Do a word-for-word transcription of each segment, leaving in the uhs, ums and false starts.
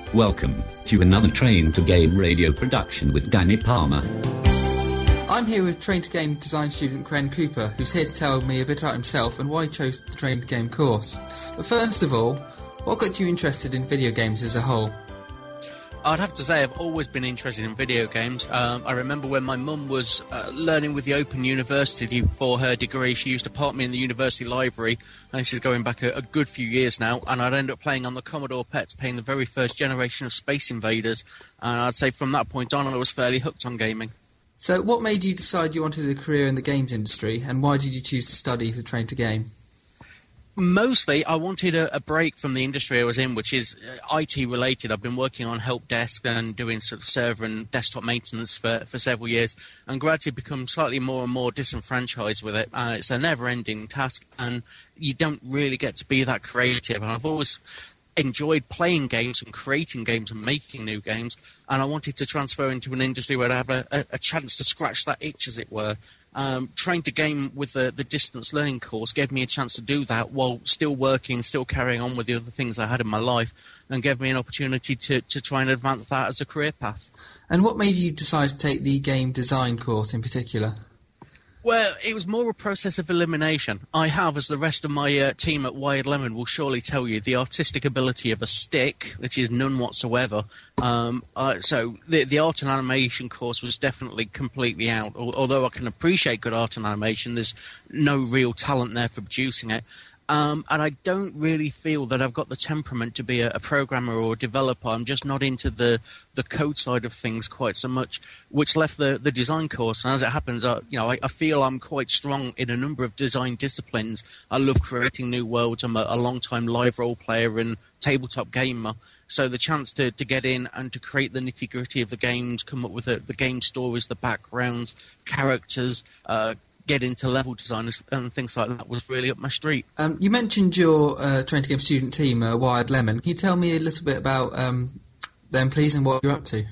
Welcome to another Train to Game radio production with Danny Palmer. I'm here with Train to Game design student Cren Cooper, who's here to tell me a bit about himself and why he chose the Train to Game course. But first of all, what got you interested in video games as a whole? I'd have to say I've always been interested in video games. Um, I remember when my mum was uh, learning with the Open University for her degree, she used to park me in the university library, and this is going back a, a good few years now, and I'd end up playing on the Commodore P E T, playing the very first generation of Space Invaders, and I'd say from that point on I was fairly hooked on gaming. So what made you decide you wanted a career in the games industry, and why did you choose to study for Train to Game? Mostly, I wanted a, a break from the industry I was in, which is uh, I T related. I've been working on help desk and doing sort of server and desktop maintenance for, for several years, and gradually become slightly more and more disenfranchised with it. Uh, it's a never-ending task, and you don't really get to be that creative. And I've always enjoyed playing games and creating games and making new games, and I wanted to transfer into an industry where I'd have a, a, a chance to scratch that itch, as it were. Um, Train to Game with the, the distance learning course gave me a chance to do that while still working, still carrying on with the other things I had in my life, and gave me an opportunity to, to try and advance that as a career path. And what made you decide to take the game design course in particular? Well, it was more a process of elimination. I have, as the rest of my uh, team at Wired Lemon will surely tell you, the artistic ability of a stick, which is none whatsoever. Um, uh, so the, the art and animation course was definitely completely out. Although I can appreciate good art and animation, there's no real talent there for producing it. Um, and I don't really feel that I've got the temperament to be a, a programmer or a developer. I'm just not into the, the code side of things quite so much, which left the, the design course. And as it happens, I, you know, I, I feel I'm quite strong in a number of design disciplines. I love creating new worlds. I'm a, a long-time live role player and tabletop gamer. So the chance to, to get in and to create the nitty-gritty of the games, come up with the, the game stories, the backgrounds, characters, uh, get into level design and things like that was really up my street. Um, you mentioned your uh, Train to Game student team, uh, Wired Lemon. Can you tell me a little bit about um, them, please, and what you're up to?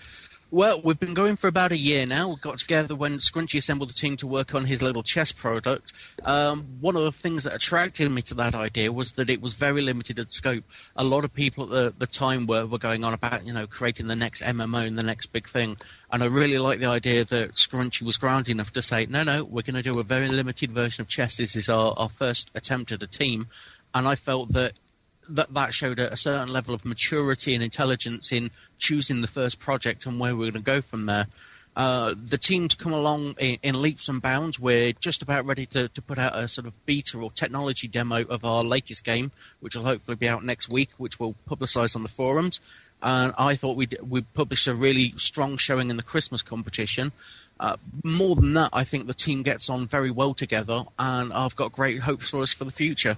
Well, we've been going for about a year now. We got together when Scrunchy assembled the team to work on his little chess product. Um, one of the things that attracted me to that idea was that it was very limited in scope. A lot of people at the, the time were, were going on about, you know, creating the next M M O and the next big thing. And I really liked the idea that Scrunchy was grounded enough to say, no, no, we're going to do a very limited version of chess. This is our, our first attempt at a team. And I felt that that that showed a, a certain level of maturity and intelligence in choosing the first project and where we're going to go from there. Uh, the team's come along in, in leaps and bounds. We're just about ready to, to put out a sort of beta or technology demo of our latest game, which will hopefully be out next week, which we'll publicise on the forums. And I thought we'd, we'd publish a really strong showing in the Christmas competition. Uh, more than that, I think the team gets on very well together, and I've got great hopes for us for the future.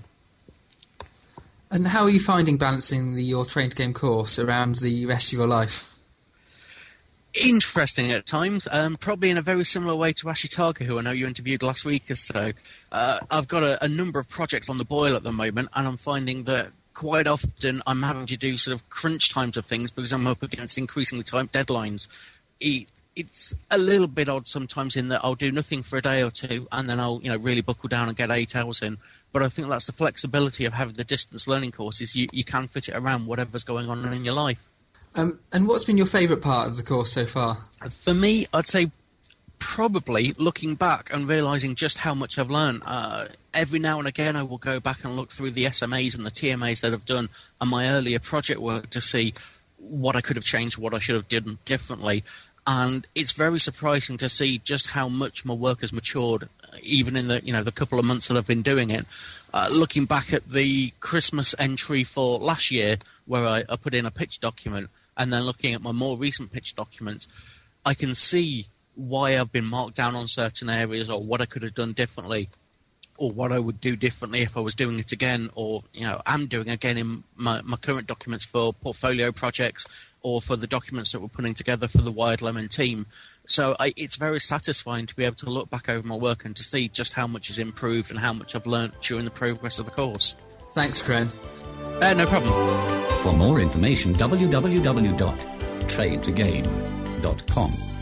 And how are you finding balancing the, your Train to Game course around the rest of your life? Interesting at times, um, probably in a very similar way to Ashitaka, who I know you interviewed last week or so. Uh, I've got a, a number of projects on the boil at the moment, and I'm finding that quite often I'm having to do sort of crunch times of things because I'm up against increasingly tight deadlines. It, it's a little bit odd sometimes in that I'll do nothing for a day or two, and then I'll, you know, really buckle down and get eight hours in. But I think that's the flexibility of having the distance learning courses. You, you can fit it around whatever's going on in your life. Um, and what's been your favourite part of the course so far? For me, I'd say probably looking back and realising just how much I've learned. Uh, every now and again I will go back and look through the S M As and the T M As that I've done and my earlier project work to see what I could have changed, what I should have done differently. And it's very surprising to see just how much my work has matured, even in the you know the couple of months that I've been doing it. Uh, looking back at the Christmas entry for last year, where I, I put in a pitch document, and then looking at my more recent pitch documents, I can see why I've been marked down on certain areas, or what I could have done differently, or what I would do differently if I was doing it again, or you know am doing again in my, my current documents for portfolio projects, or for the documents that we're putting together for the Wired Lemon team. So I, it's very satisfying to be able to look back over my work and to see just how much has improved and how much I've learnt during the progress of the course. Thanks, Cren. Uh, no problem. For more information, w w w dot train to game dot com.